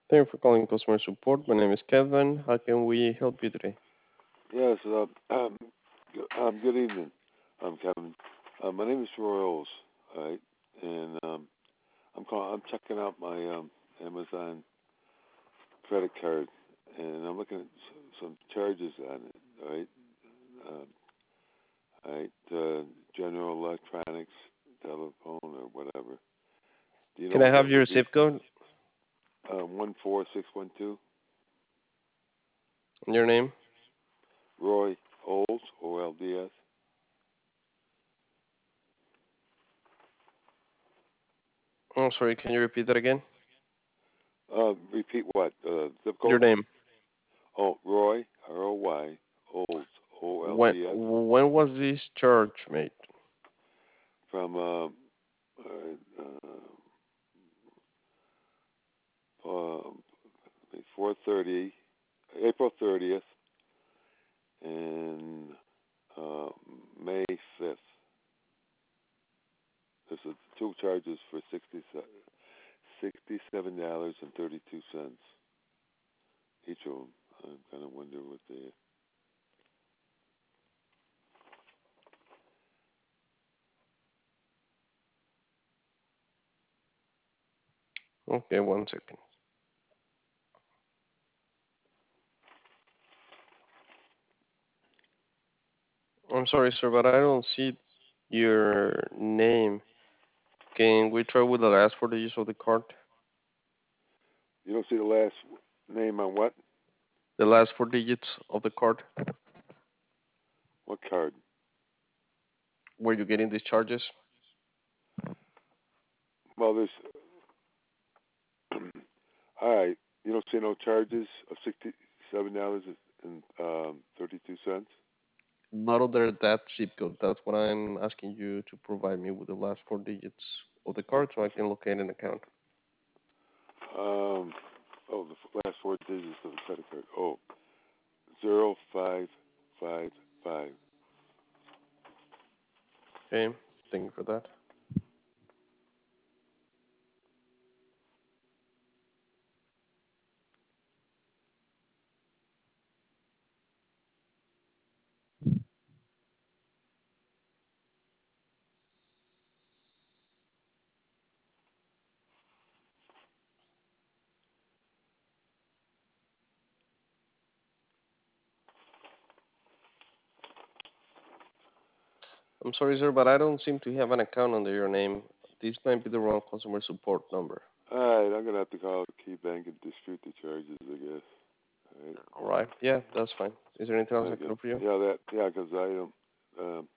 Thank you for calling customer support. My name is Kevin. How can we help you today? Yes, good evening, Kevin. My name is Roy Oles, all right, and I'm checking out my Amazon credit card, and I'm looking at some charges on it, all right, um, all right, General Electronics, telephone, or whatever. Do you know Can I what have that your would be? zip code 14612. and your name? Roy Olds, OLDS. Oh, sorry. Can you repeat that again? Repeat what? Zip Your code? name. Oh, Roy, ROY, Olds, When OLDS, when was this charge made? from 4:30, April 30th, and uh, May 5th. This is two charges for $67.32 each of them. I kind of wonder what they. Okay, one second. I'm sorry, sir, but I don't see your name. Can we try with the last four digits of the card? You don't see the last name on what? The last four digits of the card. What card? Were you getting these charges? Well, there's. All right. You don't see no charges of $67.32. Not under that zip code. That's what I'm asking you to provide me with the last four digits of the card so I can locate an account. Um, the last four digits of the credit card. Oh, 0555. Okay, thank you for that. I'm sorry, sir, but I don't seem to have an account under your name. This might be the wrong customer support number. All right, I'm gonna have to call KeyBank and dispute the charges, I guess. All right. All right. Yeah, that's fine. Is there anything else I can Okay. do for you? Yeah, that. Yeah, because I